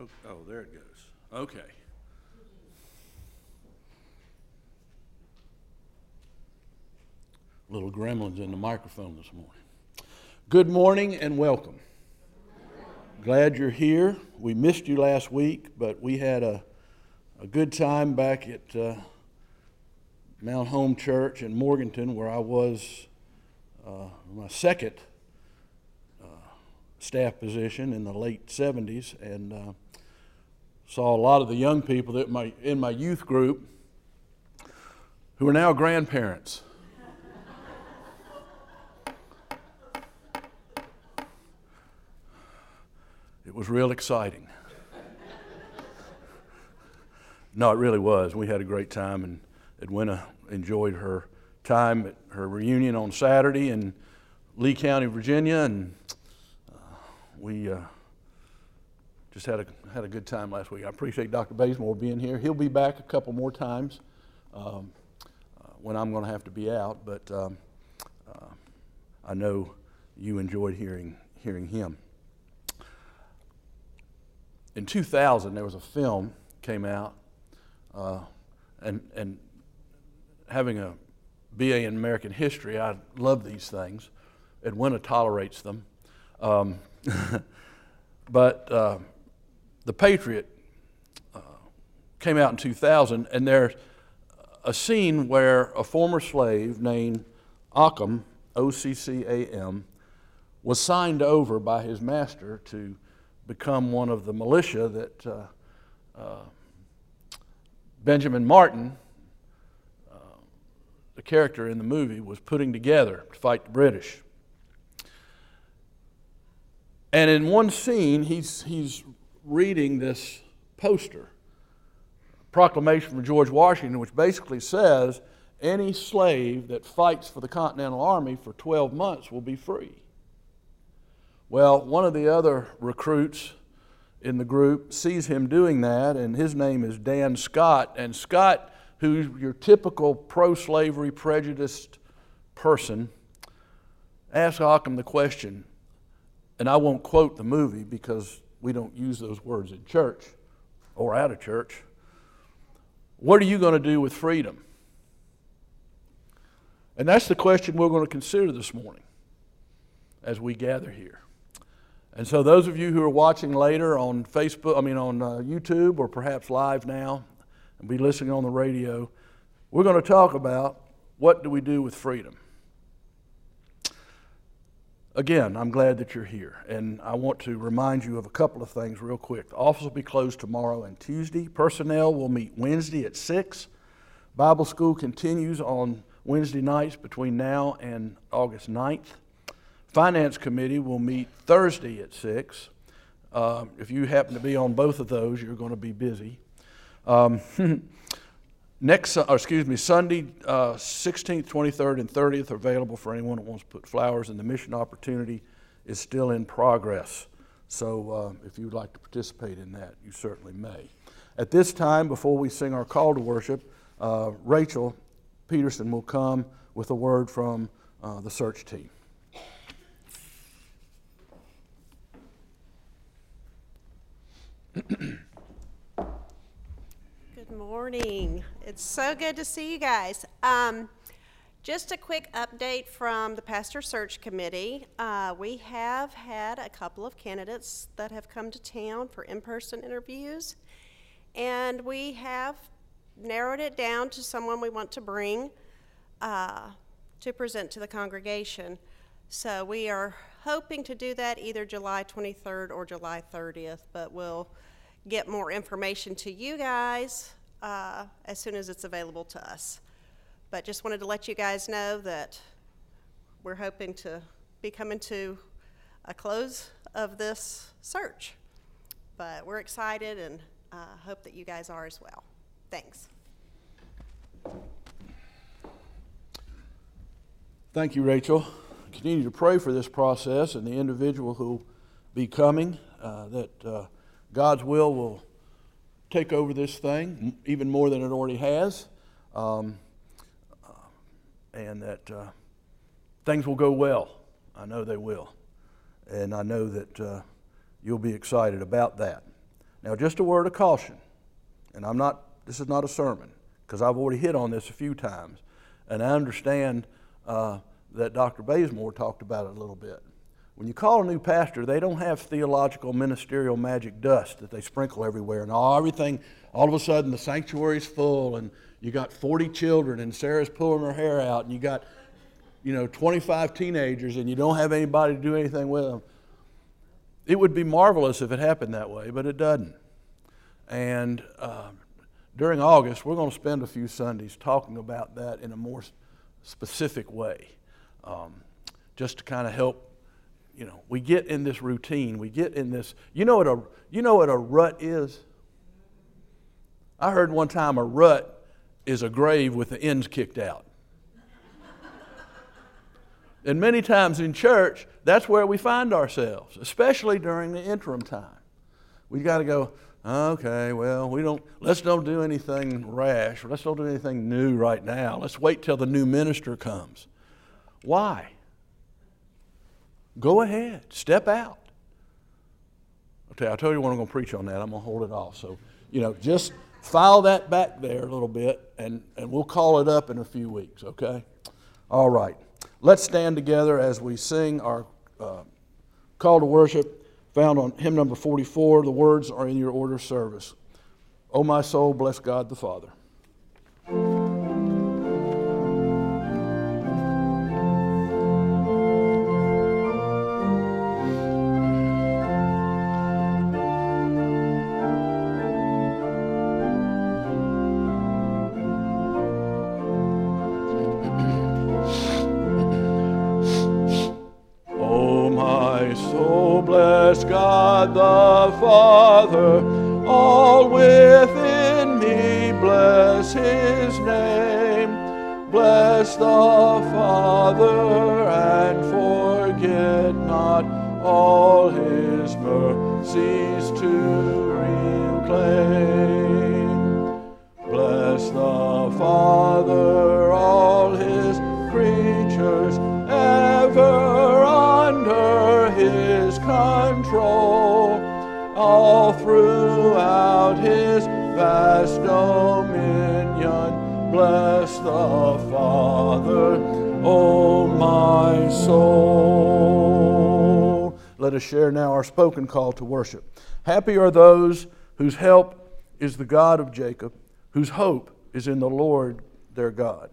Oh, there it goes. Okay. Little gremlins in the microphone this morning. Good morning and welcome. Glad you're here. We missed you last week, but we had a good time back at Mount Home Church in Morganton, where I was my second staff position in the late 70s, and saw a lot of the young people that in my youth group who are now grandparents. It was real exciting. No, it really was. We had a great time, and Edwina enjoyed her time at her reunion on Saturday in Lee County, Virginia, and we just had a good time last week. I appreciate Dr. Bazemore being here. He'll be back a couple more times when I'm going to have to be out, but I know you enjoyed hearing him. In 2000, there was a film came out, and having a BA in American history, I love these things. Edwina tolerates them. But The Patriot came out in 2000, and there's a scene where a former slave named Occam, O-C-C-A-M, was signed over by his master to become one of the militia that Benjamin Martin, the character in the movie, was putting together to fight the British. And in one scene, he's reading this poster, proclamation from George Washington, which basically says any slave that fights for the Continental Army for 12 months will be free. Well, one of the other recruits in the group sees him doing that, and his name is Dan Scott. And Scott, who's your typical pro-slavery prejudiced person, asks Occam the question, and I won't quote the movie because we don't use those words in church or out of church. What are you going to do with freedom? And that's the question we're going to consider this morning as we gather here. And so those of you who are watching later on YouTube, or perhaps live now, and be listening on the radio, we're going to talk about what do we do with freedom. Again, I'm glad that you're here, and I want to remind you of a couple of things real quick. The office will be closed tomorrow and Tuesday. Personnel will meet Wednesday at 6. Bible school continues on Wednesday nights between now and August 9th. Finance committee will meet Thursday at 6. If you happen to be on both of those, you're going to be busy. Sunday, 16th, 23rd, and 30th are available for anyone that wants to put flowers, and the mission opportunity is still in progress. So if you'd like to participate in that, you certainly may. At this time, before we sing our call to worship, Rachel Peterson will come with a word from the search team. Good morning. It's so good to see you guys. Just a quick update from the Pastor Search Committee. We have had a couple of candidates that have come to town for in-person interviews, and we have narrowed it down to someone we want to bring to present to the congregation. So we are hoping to do that either July 23rd or July 30th, but we'll get more information to you guys as soon as it's available to us. But just wanted to let you guys know that we're hoping to be coming to a close of this search. But we're excited and hope that you guys are as well. Thanks. Thank you, Rachel. Continue to pray for this process and the individual who will be coming, that God's will take over this thing even more than it already has, and that things will go well. I know they will, and I know that you'll be excited about that. Now, just a word of caution, and this is not a sermon, because I've already hit on this a few times, and I understand that Dr. Bazemore talked about it a little bit. When you call a new pastor, they don't have theological, ministerial magic dust that they sprinkle everywhere, and everything, all of a sudden the sanctuary's full, and you got 40 children, and Sarah's pulling her hair out, and you got 25 teenagers, and you don't have anybody to do anything with them. It would be marvelous if it happened that way, but it doesn't. And during August, we're going to spend a few Sundays talking about that in a more specific way, just to kind of help. We get in this routine. We get in this. You know what a rut is? I heard one time a rut is a grave with the ends kicked out. And many times in church, that's where we find ourselves, especially during the interim time. We got to go, okay, well, let's don't do anything rash. Let's don't do anything new right now. Let's wait till the new minister comes. Why? Go ahead. Step out. Okay, I'll tell you what I'm going to preach on that. I'm going to hold it off. So, just file that back there a little bit, and we'll call it up in a few weeks, okay? All right. Let's stand together as we sing our call to worship found on hymn number 44. The words are in your order of service. O my soul, bless God the Father. Bless God the Father, all within me bless His name. Bless the Father and forget not all His mercies to reclaim. Bless the Father, all His creatures ever under His control, all throughout His vast dominion. Bless the Father, O my soul. Let us share now our spoken call to worship. Happy are those whose help is the God of Jacob, whose hope is in the Lord their God.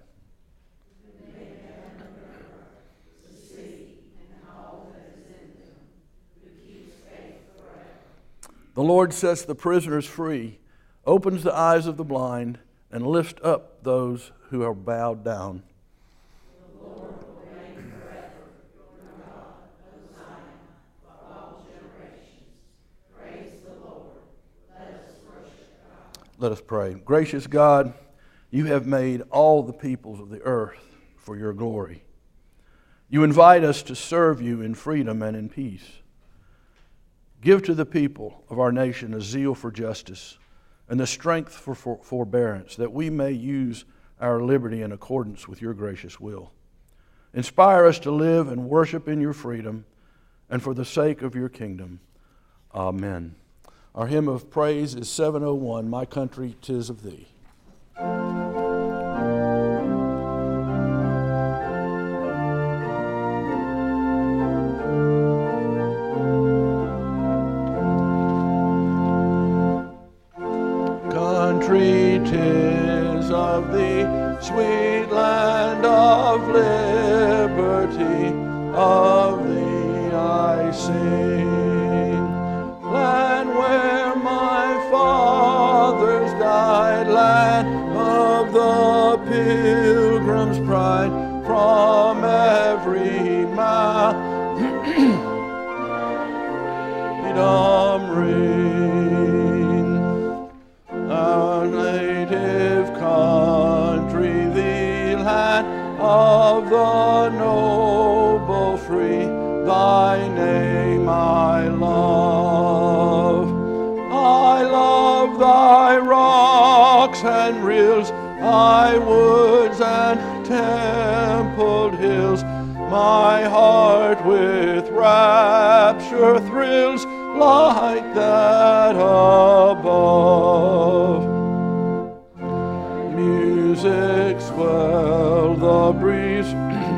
The Lord sets the prisoners free, opens the eyes of the blind, and lifts up those who are bowed down. The Lord will reign forever, your God, O Zion, for all generations. Praise the Lord. Let us worship God. Let us pray. Gracious God, you have made all the peoples of the earth for your glory. You invite us to serve you in freedom and in peace. Give to the people of our nation a zeal for justice and the strength for forbearance, that we may use our liberty in accordance with your gracious will. Inspire us to live and worship in your freedom and for the sake of your kingdom. Amen. Our hymn of praise is 701, My Country, 'Tis of Thee. Country, 'tis of thee, sweet land of liberty, of thee I sing. Land where my fathers died, land of the pilgrim's pride, from every mountain ring. Our native country, the land of the noble free, thy name I love. I love thy rocks and rills, thy woods and templed hills. My heart with rapture thrills, like that above. Music swell the breeze,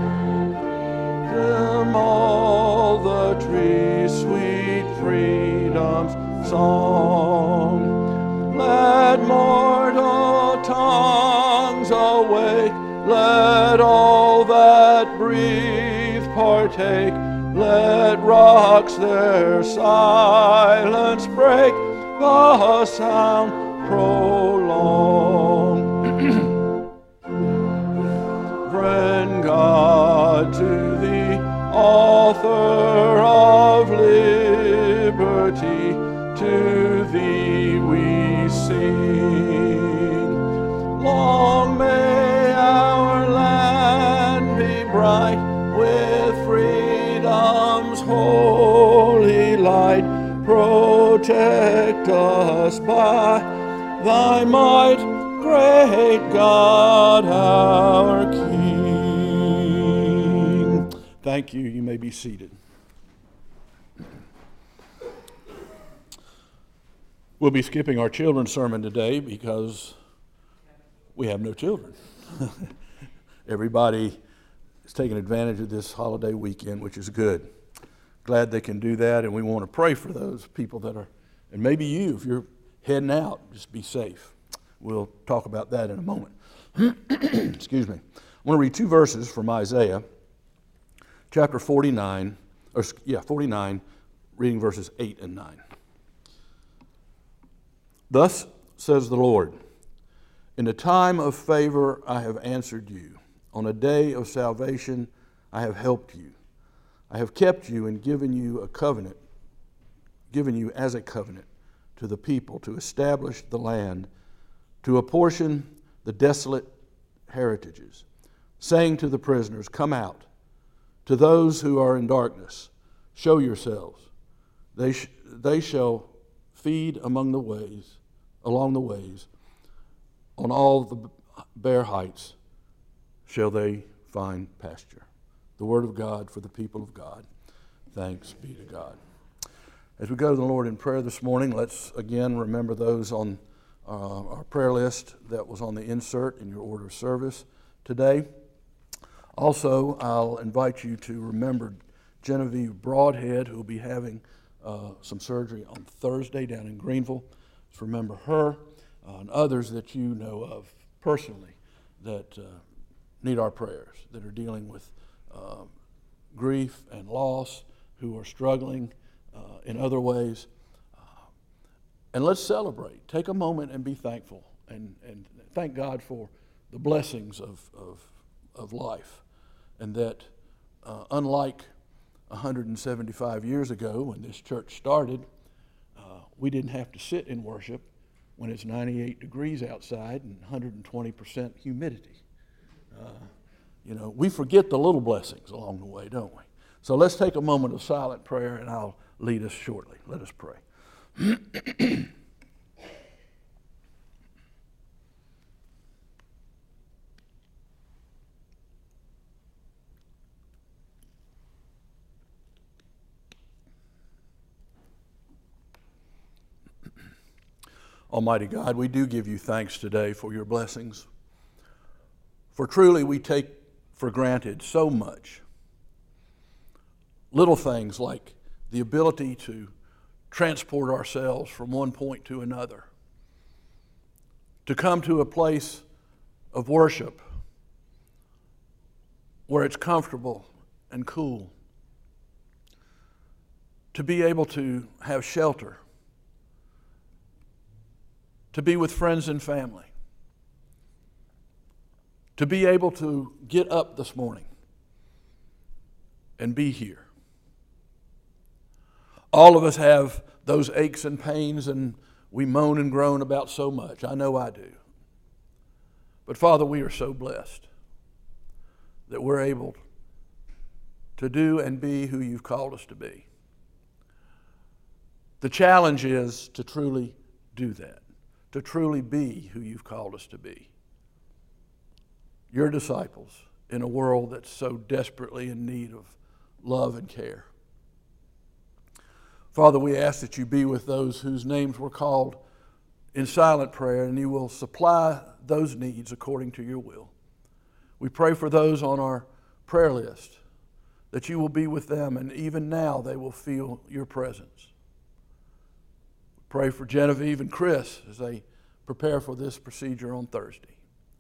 dim all the trees, sweet freedom's song. Let mortal tongues awake, let all that breathe partake, let rocks their silence break, the sound prolong. Friend God, to the author of liberty, to thee we sing. Long may our land be bright with freedom's holy light. Protect us by thy might, great God, our King. Thank you. You may be seated. We'll be skipping our children's sermon today because we have no children. Everybody is taking advantage of this holiday weekend, which is good. Glad they can do that, and we want to pray for those people that are, and maybe you, if you're heading out, just be safe. We'll talk about that in a moment. Excuse me. I want to read two verses from Isaiah, chapter 49, 49, reading verses 8 and 9. Thus says the Lord, in a time of favor I have answered you. On a day of salvation I have helped you. I have kept you and given you a covenant, given you as a covenant to the people, to establish the land, to apportion the desolate heritages, saying to the prisoners, come out. To those who are in darkness, show yourselves. They shall feed along the ways, on all the bare heights shall they find pasture. The word of God for the people of God. Thanks be to God. As we go to the Lord in prayer this morning, let's again remember those on our prayer list that was on the insert in your order of service today. Also, I'll invite you to remember Genevieve Broadhead, who will be having some surgery on Thursday down in Greenville. Let's remember her and others that you know of personally that need our prayers, that are dealing with grief and loss, who are struggling in other ways. And let's celebrate. Take a moment and be thankful and thank God for the blessings of life. And that unlike 175 years ago when this church started, we didn't have to sit in worship when it's 98 degrees outside and 120% humidity. We forget the little blessings along the way, don't we? So let's take a moment of silent prayer, and I'll lead us shortly. Let us pray. Almighty God, we do give you thanks today for your blessings. For truly we take for granted so much. Little things like the ability to transport ourselves from one point to another, to come to a place of worship where it's comfortable and cool, to be able to have shelter, to be with friends and family, to be able to get up this morning and be here. All of us have those aches and pains, and we moan and groan about so much. I know I do. But Father, we are so blessed that we're able to do and be who you've called us to be. The challenge is to truly do that, to truly be who you've called us to be. Your disciples in a world that's so desperately in need of love and care. Father, we ask that you be with those whose names were called in silent prayer, and you will supply those needs according to your will. We pray for those on our prayer list, that you will be with them, and even now they will feel your presence. We pray for Genevieve and Chris as they prepare for this procedure on Thursday.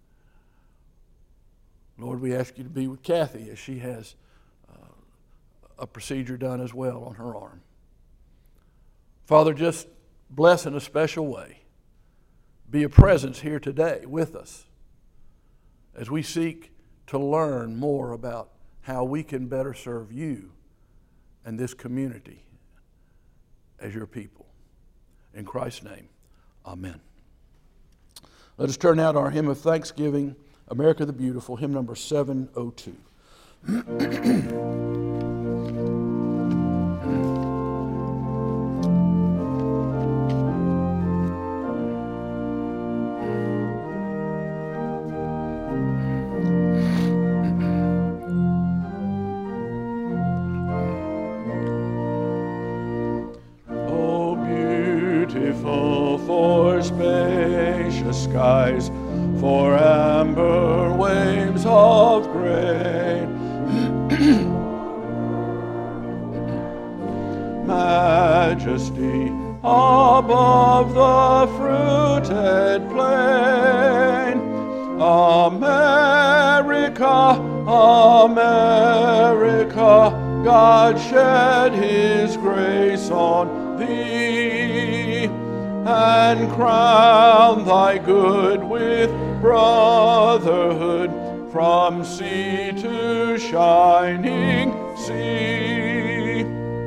Lord, we ask you to be with Kathy as she has a procedure done as well on her arm. Father, just bless in a special way. Be a presence here today with us as we seek to learn more about how we can better serve you and this community as your people. In Christ's name, amen. Let us turn now to our hymn of thanksgiving, America the Beautiful, hymn number 702. Skies, for amber waves of grain, majesty above the fruited plain. America, America, God shed his grace on thee, and crown thy good with brotherhood from sea to shining sea.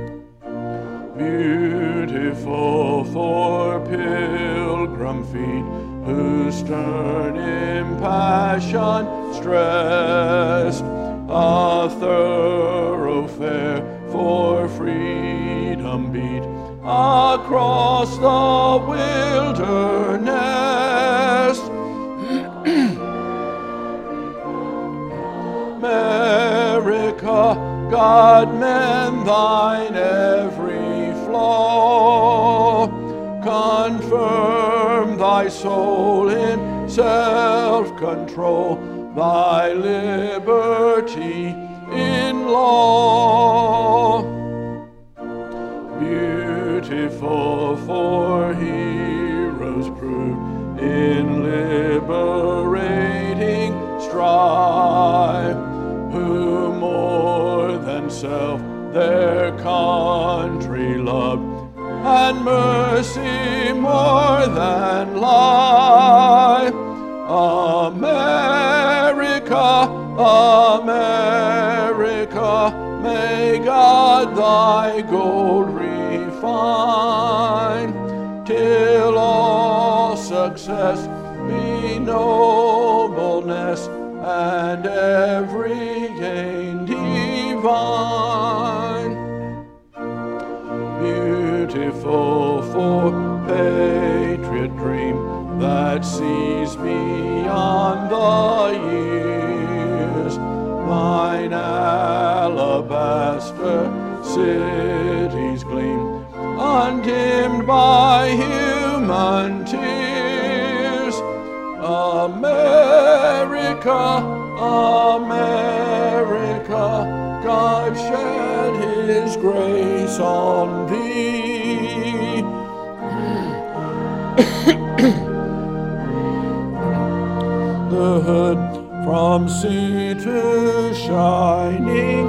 Beautiful for pilgrim feet whose stern impassion stressed, a thoroughfare for freedom beat across the wilderness. America, God mend thine every flaw, confirm thy soul in self-control, thy liberty in law. Beautiful for heroes proved in liberating strife, who more than self their country loved, and mercy more than life. America, America, may God thy gold refine, till all success be nobleness, and every gain divine. Beautiful for patriot dream that sees beyond the years, mine alabaster cities gleam, undimmed by human tears. America, America, God shed his grace on thee. The hood from sea to shining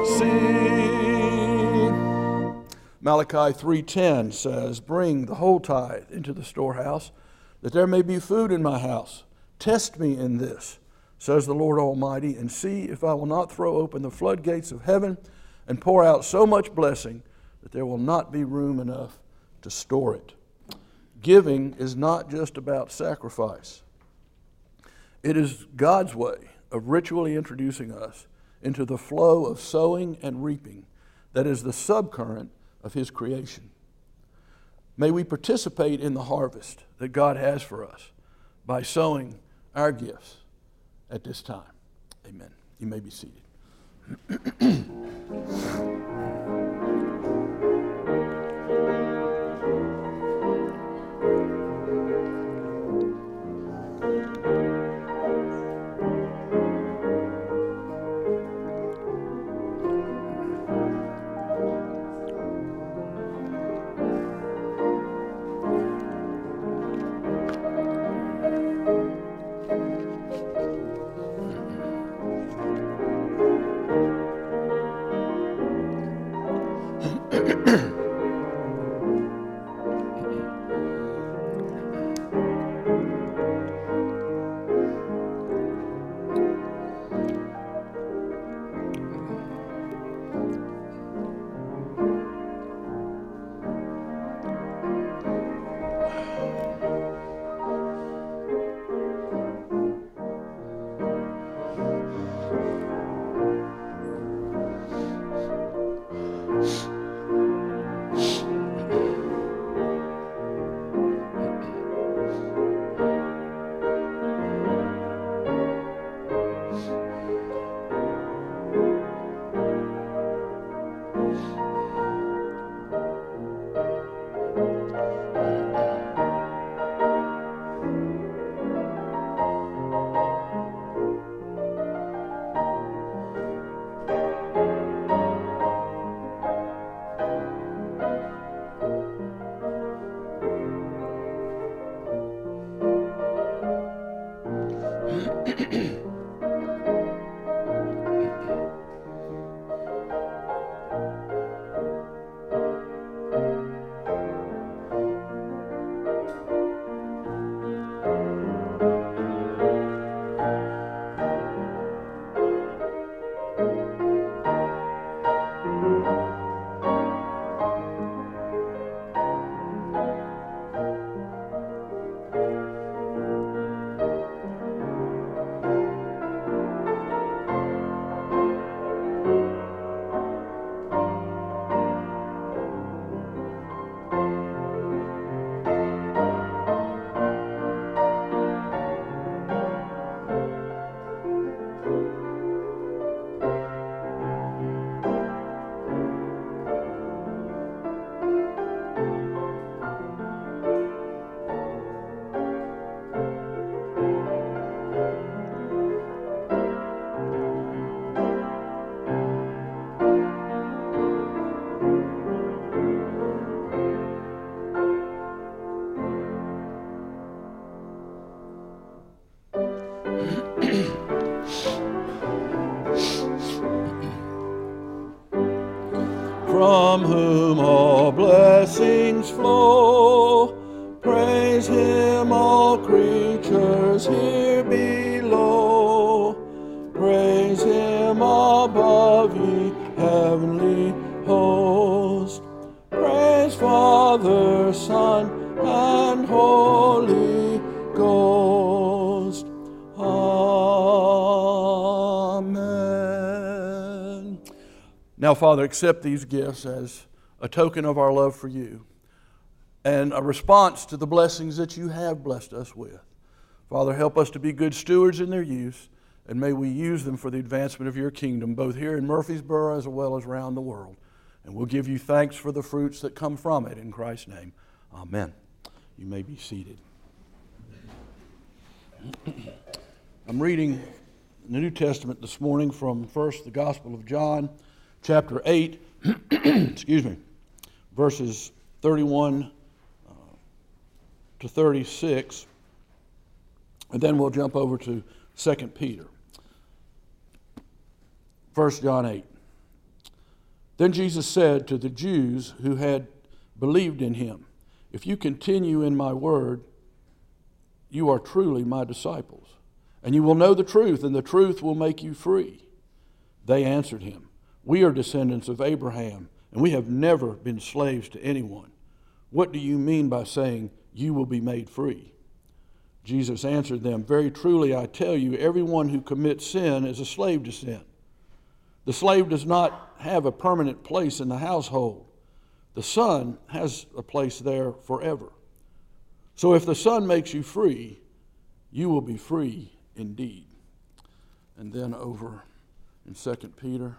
sea. Malachi 3:10 says, "Bring the whole tithe into the storehouse, that there may be food in my house. Test me in this, says the Lord Almighty, and see if I will not throw open the floodgates of heaven and pour out so much blessing that there will not be room enough to store it." Giving is not just about sacrifice. It is God's way of ritually introducing us into the flow of sowing and reaping that is the subcurrent of his creation. May we participate in the harvest that God has for us by sowing our gifts at this time. Amen. You may be seated. From whom all blessings flow, praise Him, all creatures here below. Praise Him above, ye heavenly host. Praise Father, Son, and Holy Ghost. Amen. Now, Father, accept these gifts as a token of our love for you and a response to the blessings that you have blessed us with. Father, help us to be good stewards in their use, and may we use them for the advancement of your kingdom, both here in Murfreesboro as well as around the world. And we'll give you thanks for the fruits that come from it in Christ's name. Amen. You may be seated. I'm reading the New Testament this morning from first the Gospel of John, chapter 8, excuse me, verses 31 to 36, and then we'll jump over to 2 Peter. 1 John 8. Then Jesus said to the Jews who had believed in him, "If you continue in my word, you are truly my disciples, and you will know the truth, and the truth will make you free." They answered him, "We are descendants of Abraham, and we have never been slaves to anyone. What do you mean by saying you will be made free?" Jesus answered them, "Very truly I tell you, everyone who commits sin is a slave to sin. The slave does not have a permanent place in the household. The Son has a place there forever. So if the Son makes you free, you will be free indeed." And then over in 2 Peter.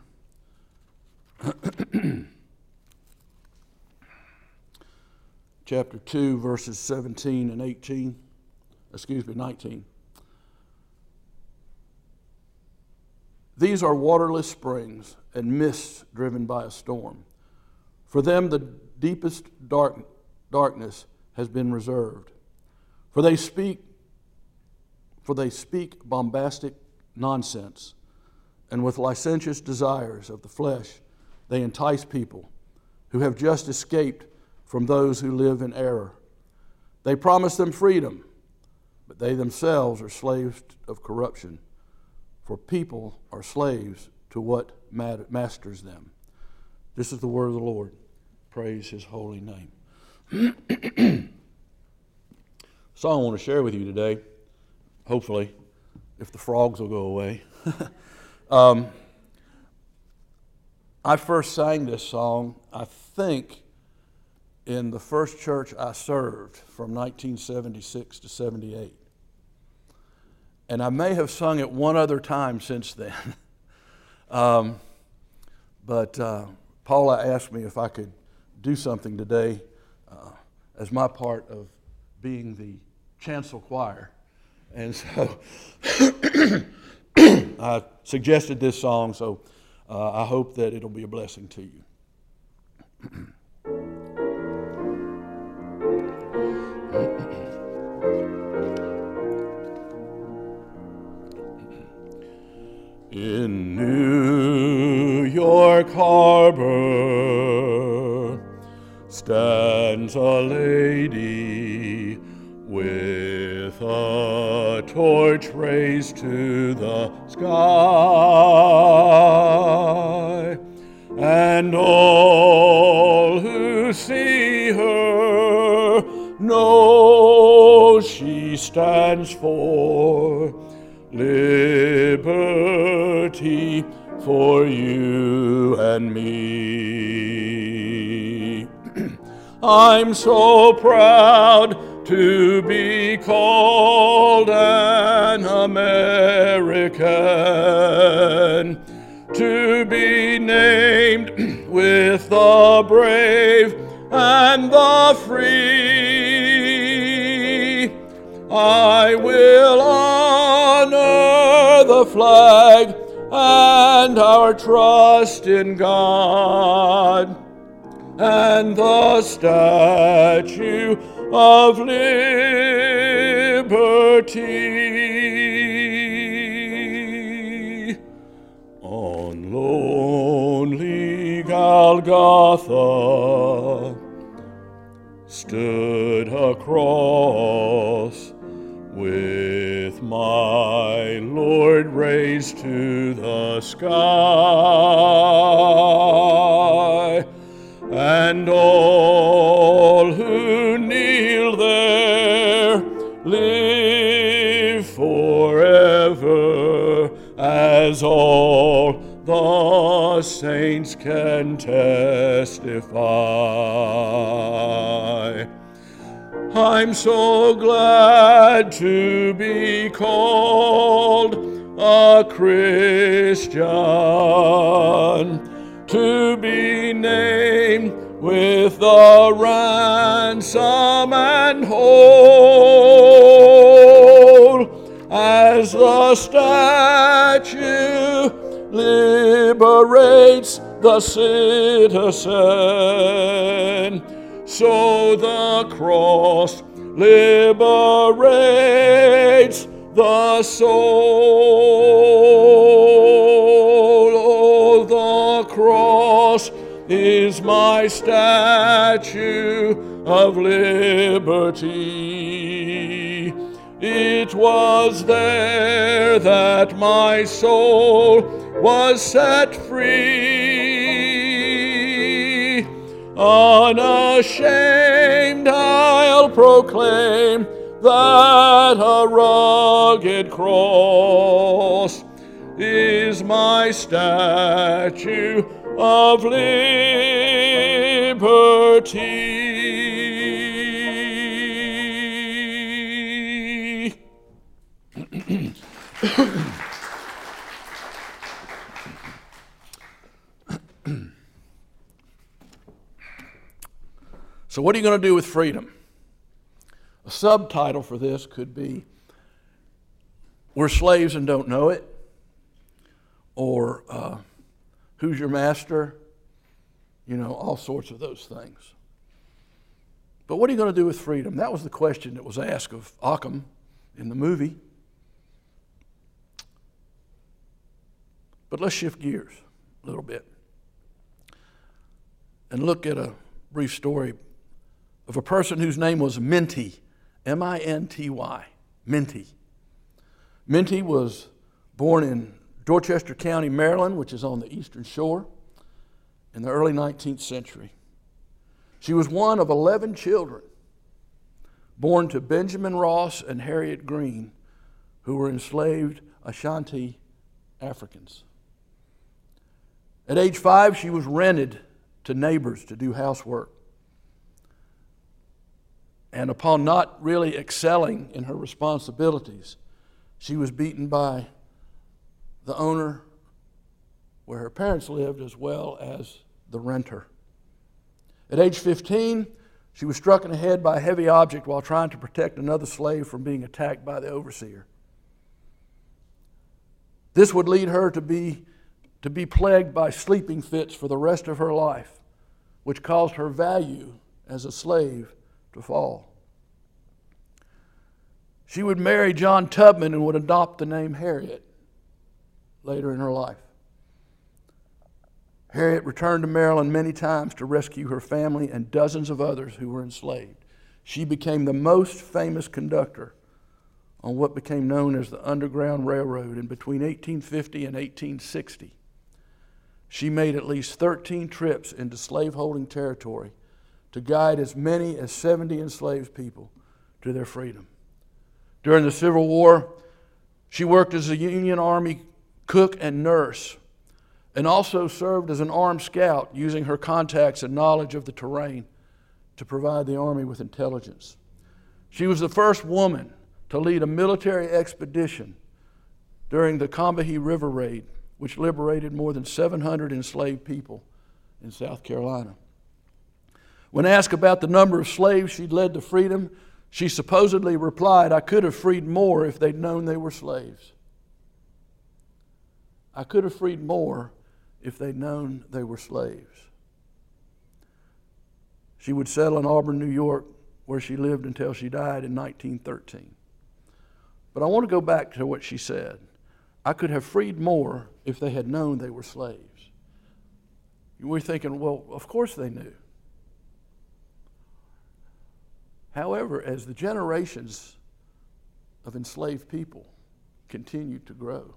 Chapter 2, verses 17 and 19. "These are waterless springs and mists driven by a storm. For them the deepest darkness has been reserved. For they speak bombastic nonsense, and with licentious desires of the flesh they entice people who have just escaped from those who live in error. They promise them freedom, but they themselves are slaves of corruption. For people are slaves to what masters them." This is the word of the Lord. Praise His holy name. Song I want to share with you today, hopefully, if the frogs will go away. I first sang this song, I think, in the first church I served from 1976 to 78. And I may have sung it one other time since then. But Paula asked me if I could do something today as my part of being the chancel choir. And so I suggested this song, so I hope that it'll be a blessing to you. In New York Harbor stands a lady with a torch raised to the sky, and all who see her know she stands for liberty for you and me. I'm so proud to be called an American, to be named with the brave and the free. I will honor the flag and our trust in God and the Statue of Liberty. On lonely Golgotha stood a cross with my Lord raised to the sky, and all who kneel there live forever, as all the saints can testify. I'm so glad to be called a Christian, to be named with the ransom and whole, as the statue liberates the citizen, so the cross liberates the soul. Oh, the cross is my statue of liberty. It was there that my soul was set free. Unashamed I'll proclaim that a rugged cross is my statue of liberty. So what are you going to do with freedom? A subtitle for this could be, "We're slaves and don't know it," or "Who's your master?" You know, all sorts of those things. But what are you going to do with freedom? That was the question that was asked of Occam in the movie. But let's shift gears a little bit and look at a brief story of a person whose name was Minty, M-I-N-T-Y, Minty. Minty was born in Dorchester County, Maryland, which is on the eastern shore, in the early 19th century. She was one of 11 children born to Benjamin Ross and Harriet Green, who were enslaved Ashanti Africans. At age 5, she was rented to neighbors to do housework. And upon not really excelling in her responsibilities, she was beaten by the owner where her parents lived, as well as the renter. At age 15, she was struck in the head by a heavy object while trying to protect another slave from being attacked by the overseer. This would lead her to be plagued by sleeping fits for the rest of her life, which caused her value as a slave to fall. She would marry John Tubman and would adopt the name Harriet later in her life. Harriet returned to Maryland many times to rescue her family and dozens of others who were enslaved. She became the most famous conductor on what became known as the Underground Railroad. And between 1850 and 1860, she made at least 13 trips into slaveholding territory to guide as many as 70 enslaved people to their freedom. During the Civil War, she worked as a Union Army cook and nurse, and also served as an armed scout, using her contacts and knowledge of the terrain to provide the Army with intelligence. She was the first woman to lead a military expedition during the Combahee River Raid, which liberated more than 700 enslaved people in South Carolina. When asked about the number of slaves she'd led to freedom, she supposedly replied, "I could have freed more if they'd known they were slaves. I could have freed more if they'd known they were slaves." She would settle in Auburn, New York, where she lived until she died in 1913. But I want to go back to what she said. I could have freed more if they had known they were slaves. We're thinking, well, of course they knew. However, as the generations of enslaved people continued to grow,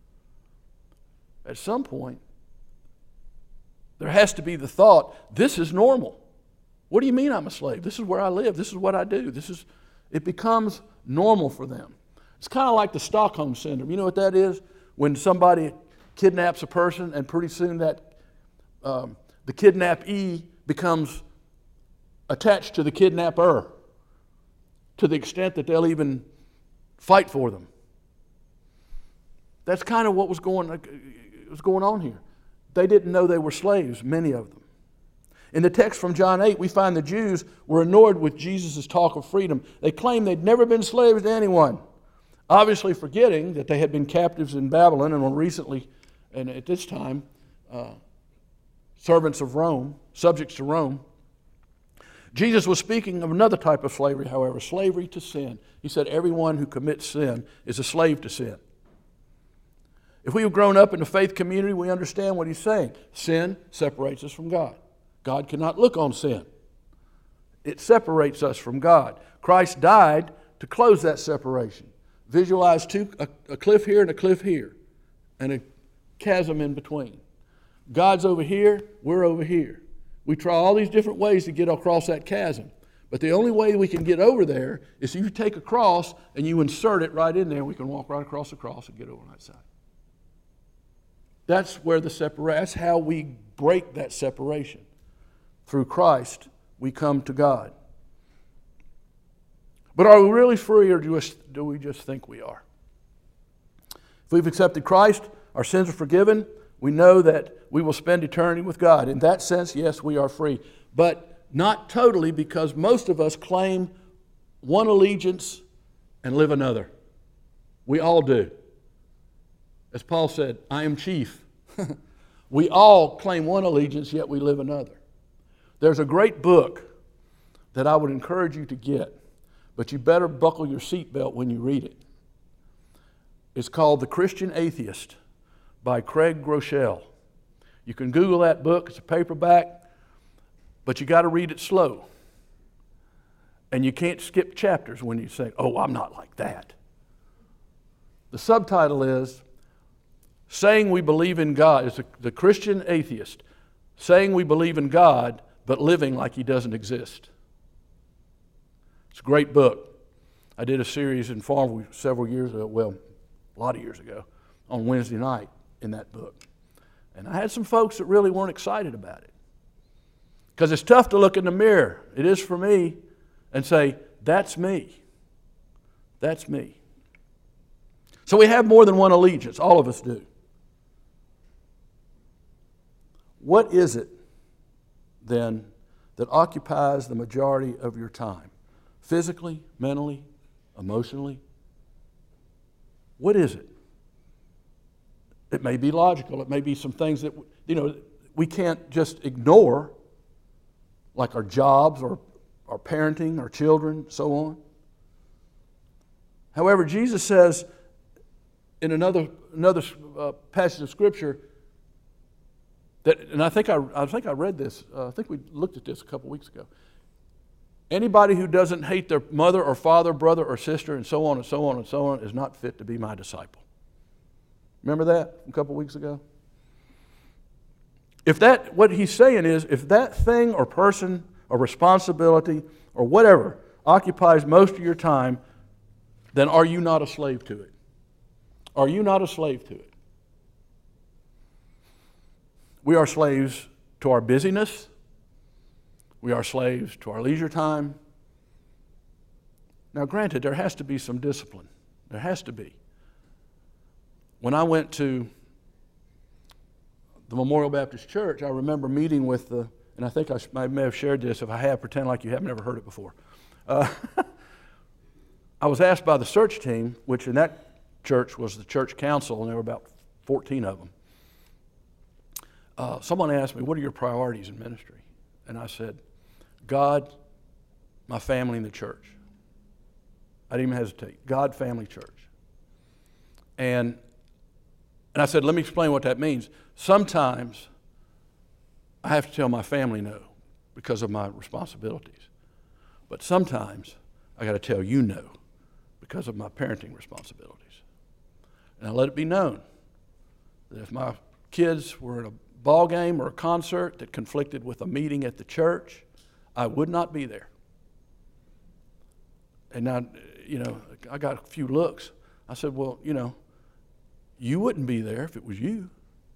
at some point, there has to be the thought, this is normal. What do you mean I'm a slave? This is where I live. This is what I do. It becomes normal for them. It's kind of like the Stockholm Syndrome. You know what that is? When somebody kidnaps a person and pretty soon that the kidnappee becomes attached to the kidnapper to the extent that they'll even fight for them. That's kind of what was going on here. They didn't know they were slaves, many of them. In the text from John 8, we find the Jews were annoyed with Jesus' talk of freedom. They claimed they'd never been slaves to anyone, obviously forgetting that they had been captives in Babylon and were recently, and at this time, servants of Rome, subjects to Rome. Jesus was speaking of another type of slavery, however, slavery to sin. He said everyone who commits sin is a slave to sin. If we have grown up in the faith community, we understand what he's saying. Sin separates us from God. God cannot look on sin. It separates us from God. Christ died to close that separation. Visualize a cliff here and a cliff here, and a chasm in between. God's over here, we're over here. We try all these different ways to get across that chasm. But the only way we can get over there is if you take a cross and you insert it right in there, we can walk right across the cross and get over on that side. That's where that's how we break that separation. Through Christ, we come to God. But are we really free, or do we just think we are? If we've accepted Christ, our sins are forgiven. We know that we will spend eternity with God. In that sense, yes, we are free. But not totally, because most of us claim one allegiance and live another. We all do. As Paul said, I am chief. We all claim one allegiance, yet we live another. There's a great book that I would encourage you to get, but you better buckle your seatbelt when you read it. It's called The Christian Atheist by Craig Groeschel. You can Google that book. It's a paperback, but you got to read it slow. And you can't skip chapters when you say, oh, I'm not like that. The subtitle is Saying We Believe in God. It's The Christian Atheist. Saying we believe in God, but living like he doesn't exist. It's a great book. I did a series in Farmville several years ago, well, a lot of years ago, on Wednesday night in that book. And I had some folks that really weren't excited about it. Because it's tough to look in the mirror. It is for me, and say, that's me. That's me. So we have more than one allegiance. All of us do. What is it, then, that occupies the majority of your time? Physically, mentally, emotionally? What is it? It may be logical. It may be some things that, we can't just ignore, like our jobs or our parenting, our children, so on. However, Jesus says in another passage of Scripture that, and I think I read this. I think we looked at this a couple weeks ago. Anybody who doesn't hate their mother or father, brother or sister, and so on and so on and so on, is not fit to be my disciple. Remember that from a couple weeks ago? What he's saying is, if that thing or person or responsibility or whatever occupies most of your time, then are you not a slave to it? Are you not a slave to it? We are slaves to our busyness. We are slaves to our leisure time. Now, granted, there has to be some discipline. There has to be. When I went to the Memorial Baptist Church, I remember meeting with and I think I may have shared this. If I have, pretend like you have never heard it before. I was asked by the search team, which in that church was the church council, and there were about 14 of them. Someone asked me, what are your priorities in ministry? And I said, God, my family, and the church. I didn't even hesitate. God, family, church. And I said, let me explain what that means. Sometimes I have to tell my family no because of my responsibilities. But sometimes I got to tell you no because of my parenting responsibilities. And I let it be known that if my kids were in a ball game or a concert that conflicted with a meeting at the church, I would not be there. And now, I got a few looks. I said, well, you wouldn't be there if it was you.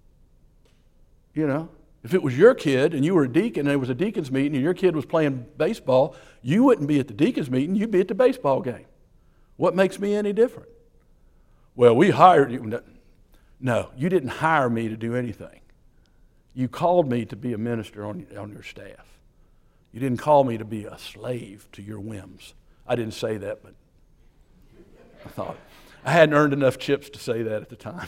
If it was your kid and you were a deacon and there was a deacon's meeting and your kid was playing baseball, you wouldn't be at the deacon's meeting, you'd be at the baseball game. What makes me any different? Well, we hired you. No, you didn't hire me to do anything. You called me to be a minister on your staff. You didn't call me to be a slave to your whims. I didn't say that, but I thought. I hadn't earned enough chips to say that at the time.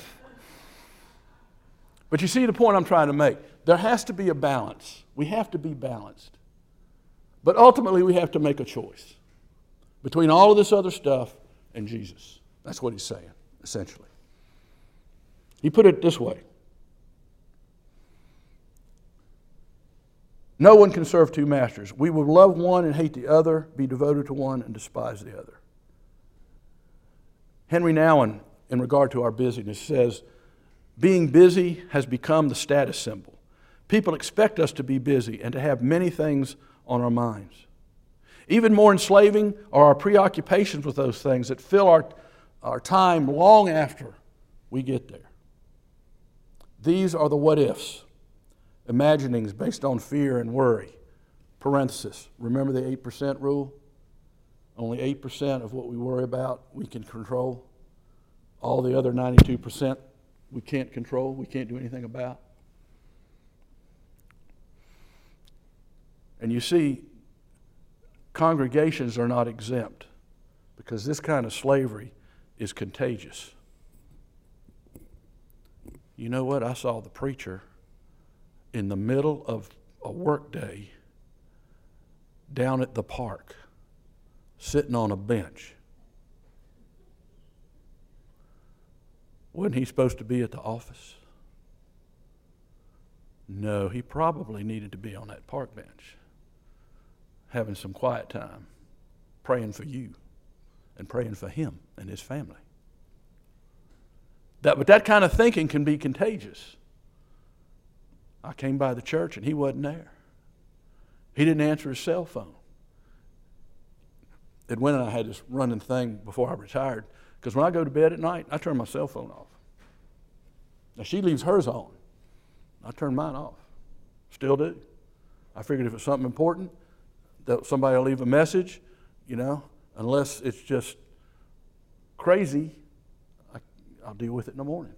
But you see the point I'm trying to make. There has to be a balance. We have to be balanced. But ultimately, we have to make a choice between all of this other stuff and Jesus. That's what he's saying, essentially. He put it this way. No one can serve two masters. We will love one and hate the other, be devoted to one and despise the other. Henry Nouwen, in regard to our busyness, says, being busy has become the status symbol. People expect us to be busy and to have many things on our minds. Even more enslaving are our preoccupations with those things that fill our time long after we get there. These are the what-ifs, imaginings based on fear and worry. Parenthesis, remember the 8% rule? Only 8% of what we worry about we can control. All the other 92% we can't control, we can't do anything about. And you see, congregations are not exempt because this kind of slavery is contagious. You know what? I saw the preacher in the middle of a work day down at the park, sitting on a bench. Wasn't he supposed to be at the office? No, he probably needed to be on that park bench, having some quiet time, praying for you and praying for him and his family. But that kind of thinking can be contagious. I came by the church and he wasn't there. He didn't answer his cell phone. Edwin and I had this running thing before I retired, because when I go to bed at night, I turn my cell phone off. Now, she leaves hers on. I turn mine off. Still do. I figured if it's something important, that somebody will leave a message, unless it's just crazy, I'll deal with it in the morning.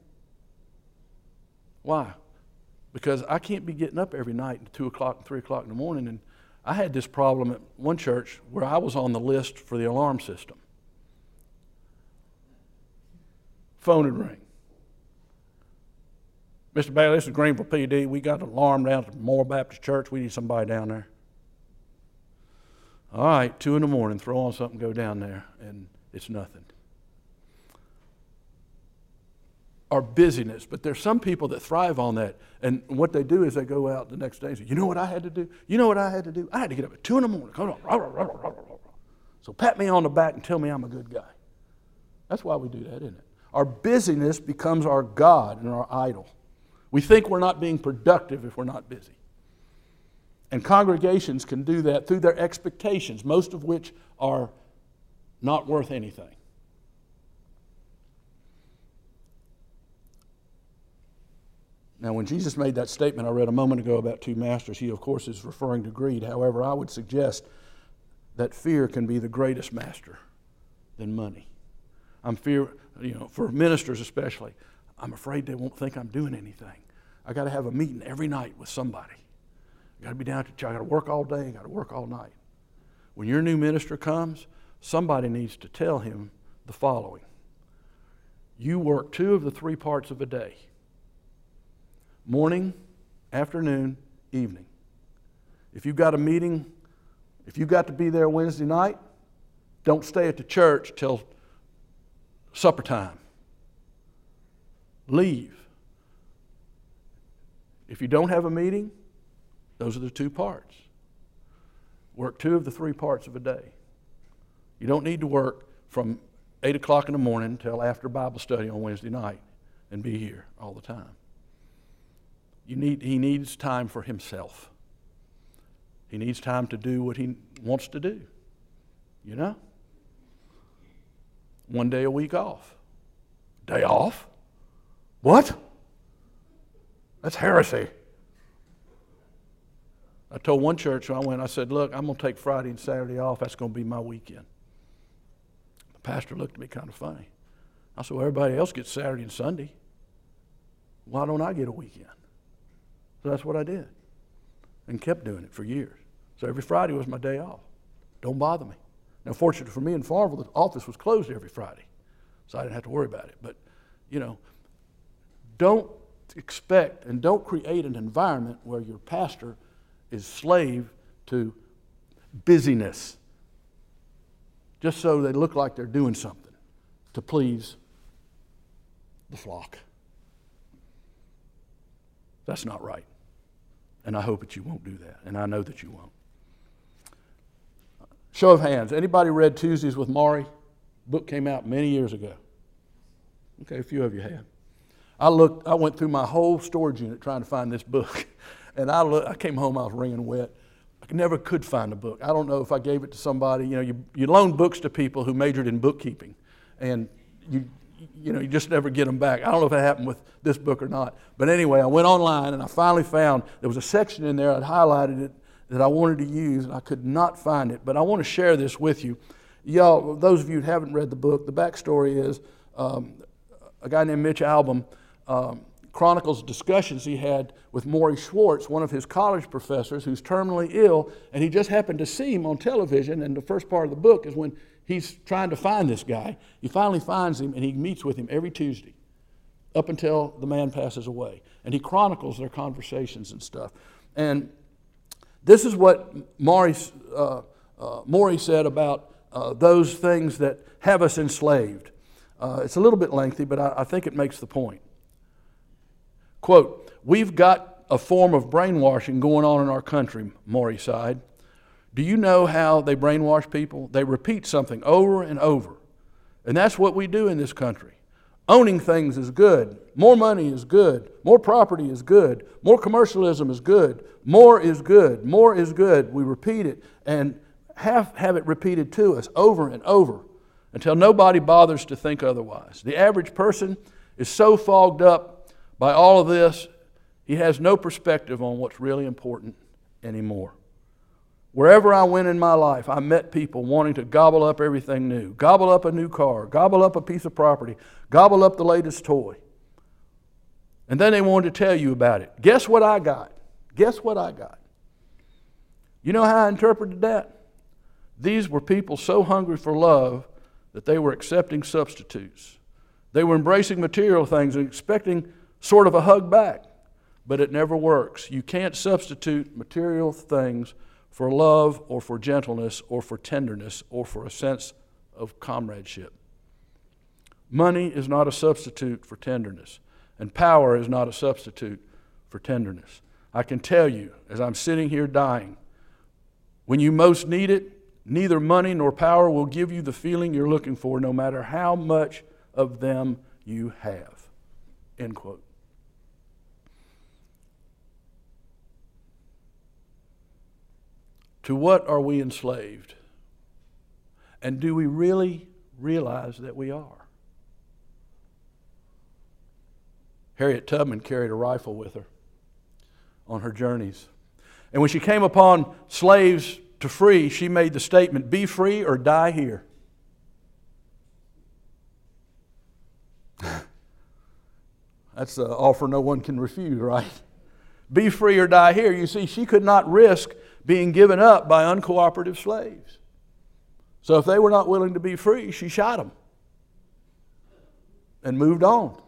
Why? Because I can't be getting up every night at 2 o'clock and 3 o'clock in the morning. And I had this problem at one church where I was on the list for the alarm system. Phone would ring. Mr. Bailey, this is Greenville PD. We got an alarm down at the Memorial Baptist Church. We need somebody down there. All right, 2 in the morning, throw on something, go down there, and it's nothing. our busyness. But there's some people that thrive on that. And what they do is they go out the next day and say, you know what I had to do? You know what I had to do? I had to get up at 2 in the morning. Hold on. So pat me on the back and tell me I'm a good guy. That's why we do that, isn't it? Our busyness becomes our God and our idol. We think we're not being productive if we're not busy. And congregations can do that through their expectations, most of which are not worth anything. Now, when Jesus made that statement I read a moment ago about 2 masters, he, of course, is referring to greed. However, I would suggest that fear can be the greatest master than money. I'm fear, for ministers especially, I'm afraid they won't think I'm doing anything. I got to have a meeting every night with somebody. I got to be down at the church. I got to work all day. I got to work all night. When your new minister comes, somebody needs to tell him the following. You work 2 of the 3 parts of a day. Morning, afternoon, evening. If you've got a meeting, if you've got to be there Wednesday night, don't stay at the church till supper time. Leave. If you don't have a meeting, those are the 2 parts. Work 2 of the 3 parts of a day. You don't need to work from 8 o'clock in the morning until after Bible study on Wednesday night and be here all the time. He needs time for himself. He needs time to do what he wants to do. You know? 1 day a week off. Day off? What? That's heresy. I told one church when I said, look, I'm going to take Friday and Saturday off. That's going to be my weekend. The pastor looked at me kind of funny. I said, well, everybody else gets Saturday and Sunday. Why don't I get a weekend? So that's what I did and kept doing it for years. So every Friday was my day off. Don't bother me. Now, fortunately for me in Farmville, the office was closed every Friday, so I didn't have to worry about it. But, don't expect and don't create an environment where your pastor is slave to busyness just so they look like they're doing something to please the flock. That's not right. And I hope that you won't do that. And I know that you won't. Show of hands. Anybody read Tuesdays with Maury? Book came out many years ago. Okay, a few of you have. I went through my whole storage unit trying to find this book. And I came home, I was wringing wet. I never could find a book. I don't know if I gave it to somebody. You loan books to people who majored in bookkeeping. And you just never get them back. I don't know if that happened with this book or not. But anyway, I went online and I finally found there was a section in there, I'd highlighted it, that I wanted to use, and I could not find it. But I want to share this with you. Y'all, those of you who haven't read the book, the backstory is a guy named Mitch Albom chronicles discussions he had with Maury Schwartz, one of his college professors who's terminally ill, and he just happened to see him on television, and the first part of the book is when he's trying to find this guy. He finally finds him, and he meets with him every Tuesday up until the man passes away. And he chronicles their conversations and stuff. And this is what Maury said about those things that have us enslaved. It's a little bit lengthy, but I think it makes the point. Quote, we've got a form of brainwashing going on in our country, Maury sighed. Do you know how they brainwash people? They repeat something over and over. And that's what we do in this country. Owning things is good. More money is good. More property is good. More commercialism is good. More is good. More is good. We repeat it and have it repeated to us over and over until nobody bothers to think otherwise. The average person is so fogged up by all of this, he has no perspective on what's really important anymore. Wherever I went in my life, I met people wanting to gobble up everything new. Gobble up a new car. Gobble up a piece of property. Gobble up the latest toy. And then they wanted to tell you about it. Guess what I got? Guess what I got? You know how I interpreted that? These were people so hungry for love that they were accepting substitutes. They were embracing material things and expecting sort of a hug back. But it never works. You can't substitute material things for love or for gentleness or for tenderness or for a sense of comradeship. Money is not a substitute for tenderness. and power is not a substitute for tenderness. I can tell you, as I'm sitting here dying, when you most need it, neither money nor power will give you the feeling you're looking for, no matter how much of them you have. End quote. To what are we enslaved? And do we really realize that we are? Harriet Tubman carried a rifle with her on her journeys. And when she came upon slaves to free, she made the statement, "Be free or die here." That's an offer no one can refuse, right? Be free or die here. You see, she could not risk being given up by uncooperative slaves. So if they were not willing to be free, she shot them and moved on.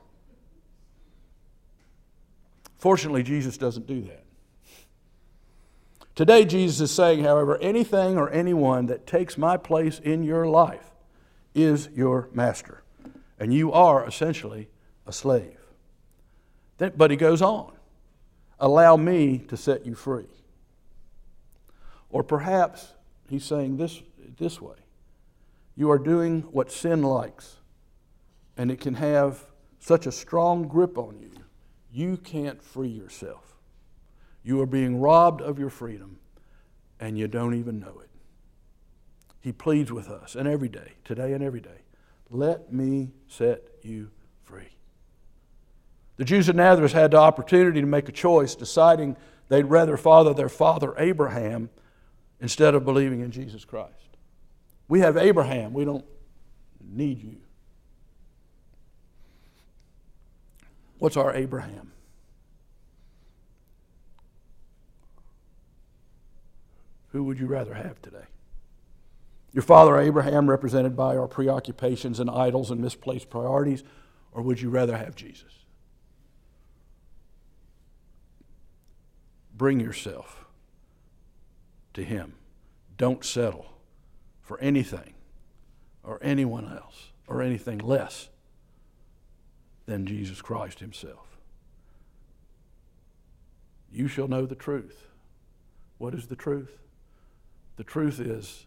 Fortunately, Jesus doesn't do that. Today, Jesus is saying, however, anything or anyone that takes my place in your life is your master. And you are essentially a slave. But he goes on. Allow me to set you free. Or perhaps he's saying this way. You are doing what sin likes, and it can have such a strong grip on you, you can't free yourself. You are being robbed of your freedom, and you don't even know it. He pleads with us, and every day, today and every day, let me set you free. The Jews of Nazareth had the opportunity to make a choice, deciding they'd rather follow their father Abraham instead of believing in Jesus Christ. We have Abraham. We don't need you. What's our Abraham? Who would you rather have today? Your father Abraham, represented by our preoccupations and idols and misplaced priorities, or would you rather have Jesus? Bring yourself to Him. Don't settle for anything or anyone else or anything less than Jesus Christ Himself. You shall know the truth. What is the truth? The truth is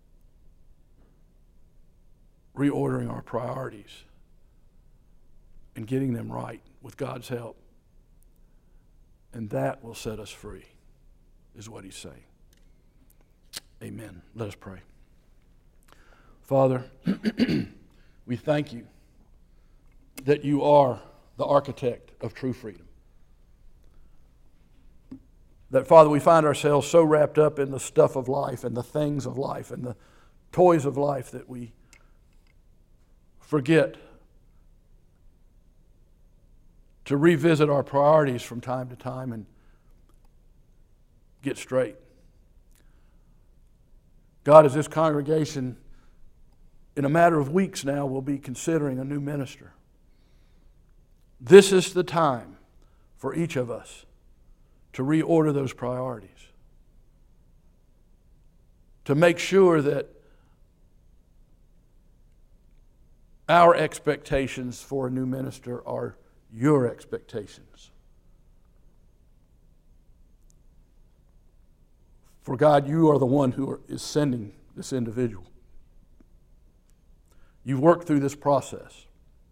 reordering our priorities and getting them right with God's help. And that will set us free, is what He's saying. Amen. Let us pray. Father, we thank You that You are the architect of true freedom. That, Father, we find ourselves so wrapped up in the stuff of life and the things of life and the toys of life that we forget to revisit our priorities from time to time and get straight. God, as this congregation, in a matter of weeks now, will be considering a new minister. This is the time for each of us to reorder those priorities, to make sure that our expectations for a new minister are Your expectations. For God, You are the one who is sending this individual. You've worked through this process,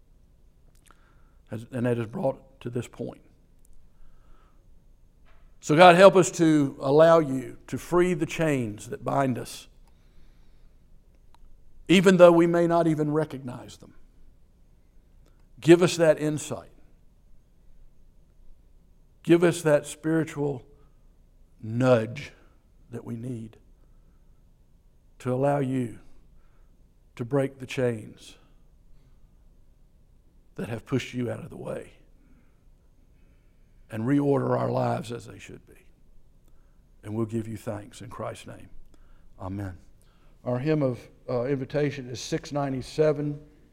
and that has brought it to this point. So God, help us to allow You to free the chains that bind us, even though we may not even recognize them. Give us that insight. Give us that spiritual nudge that we need to allow You to break the chains that have pushed You out of the way and reorder our lives as they should be. And we'll give You thanks in Christ's name. Amen. Our hymn of invitation is 697.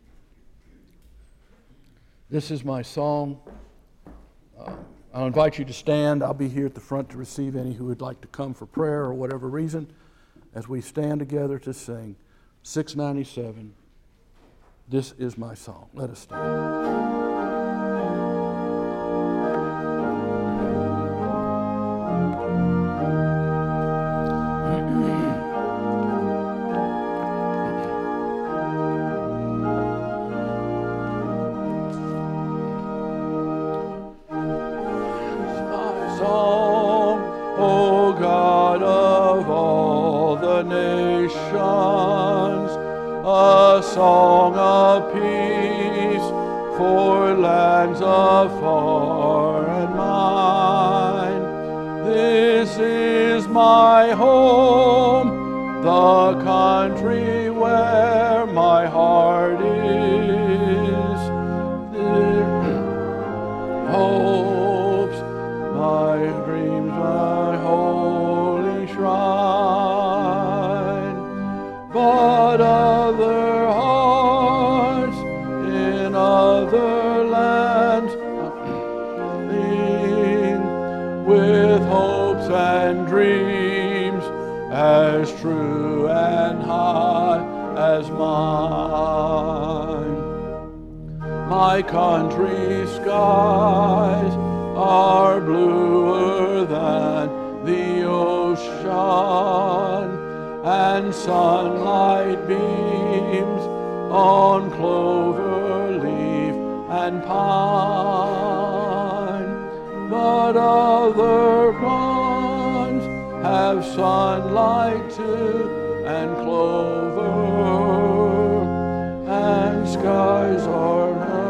This is my song. I'll invite you to stand. I'll be here at the front to receive any who would like to come for prayer or whatever reason as we stand together to sing 697. This is my song. Let us stand. nations, a song of peace for lands afar and mine. This is my home, the country where my heart is. Hopes, my dreams, my holy shrine. But other hearts in other lands with hopes and dreams as true and high as mine. My country's skies are bluer than the ocean, and sunlight beams on clover leaf and pine. But other ponds have sunlight too, and clover, and skies are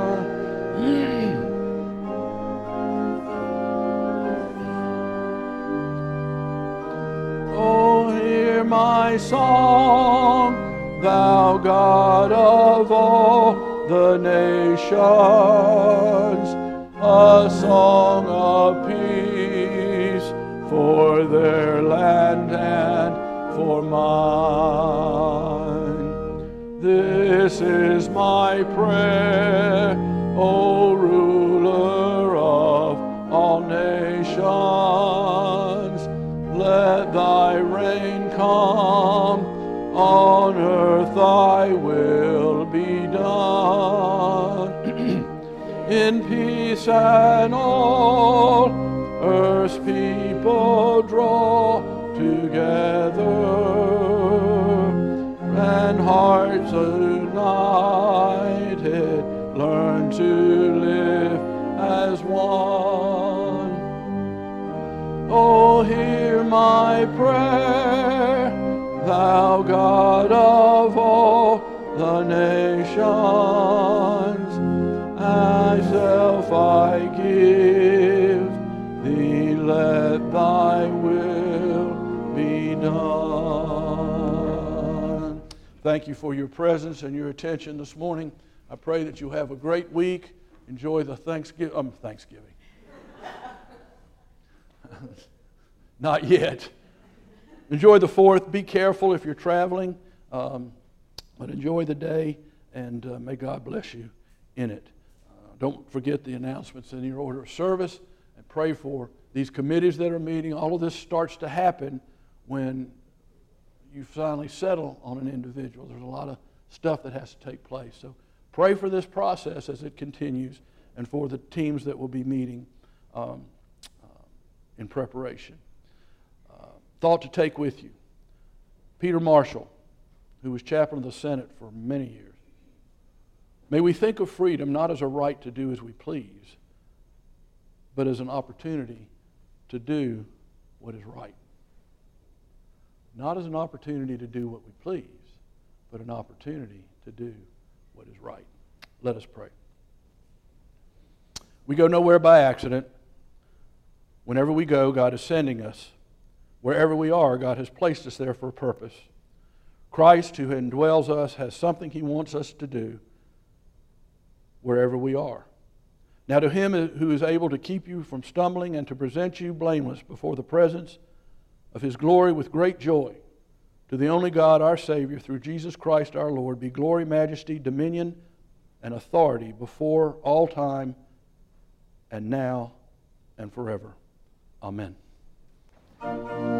oh, hear my song, thou God of all the nations, a song of peace for their land and for mine. This is my prayer, O ruler of all nations. Let thy reign come, on earth thy will be done. In peace and all earth's people draw together, and hearts united learn to live as one. Oh, hear my prayer, thou God of all the nations. Myself I give thee, let thy will be done. Thank you for your presence and your attention this morning. I pray that you'll have a great week. Enjoy the Thanksgiving. Not yet. Enjoy the 4th. Be careful if you're traveling, but enjoy the day, and may God bless you in it. Don't forget the announcements in your order of service, and pray for these committees that are meeting. All of this starts to happen when you finally settle on an individual. There's a lot of stuff that has to take place. So pray for this process as it continues, and for the teams that will be meeting in preparation. Thought to take with you. Peter Marshall, who was chaplain of the Senate for many years. May we think of freedom not as a right to do as we please, but as an opportunity to do what is right. Not as an opportunity to do what we please, but an opportunity to do what is right. Let us pray. We go nowhere by accident. Whenever we go, God is sending us. Wherever we are, God has placed us there for a purpose. Christ, who indwells us, has something He wants us to do wherever we are. Now to Him who is able to keep you from stumbling and to present you blameless before the presence of His glory with great joy, to the only God, our Savior, through Jesus Christ our Lord, be glory, majesty, dominion, and authority before all time and now and forever. Amen.